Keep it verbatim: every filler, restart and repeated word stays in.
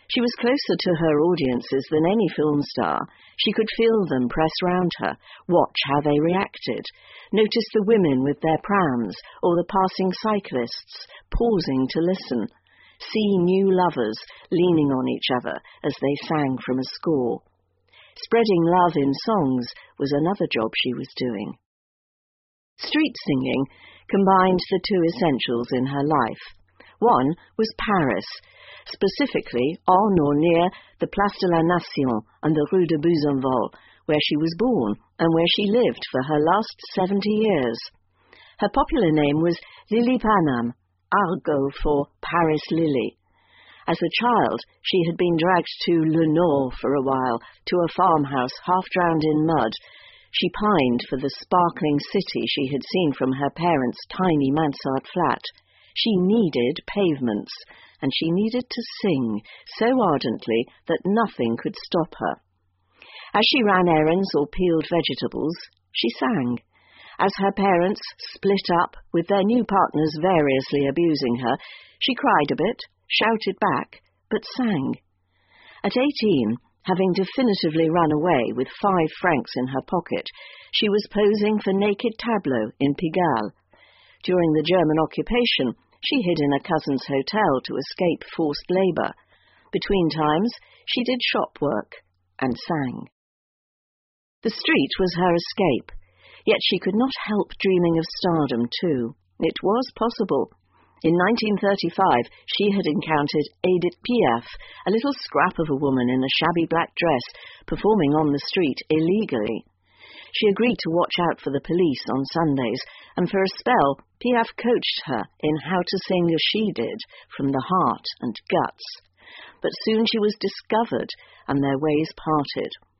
She was closer to her audiences than any film star. She could feel them press round her, watch how they reacted, notice the women with their prams or the passing cyclists pausing to listen, see new lovers leaning on each other as they sang from a score. Spreading love in songs was another job she was doing. Street singing combined the two essentials in her life. One was Paris, specifically on or near the Place de la Nation and the Rue de Buzenval, where she was born and where she lived for her last seventy years. Her popular name was Lily Panam, argot for Paris Lily. As a child, she had been dragged to Le Nord for a while, to a farmhouse half drowned in mud. She pined for the sparkling city she had seen from her parents' tiny mansard flat. She needed pavements, and she needed to sing so ardently that nothing could stop her. As she ran errands or peeled vegetables, she sang. As her parents split up, with their new partners variously abusing her, she cried a bit, shouted back, but sang. At eighteen, having definitively run away with five francs in her pocket, she was posing for Naked Tableau in Pigalle. During the German occupation, she hid in a cousin's hotel to escape forced labour. Between times, she did shop work and sang. The street was her escape, yet she could not help dreaming of stardom too. It was possible. In nineteen thirty-five, she had encountered Edith Piaf, a little scrap of a woman in a shabby black dress, performing on the street illegally. She agreed to watch out for the police on Sundays, and for a spell, Piaf coached her in how to sing as she did, from the heart and guts. But soon she was discovered, and their ways parted.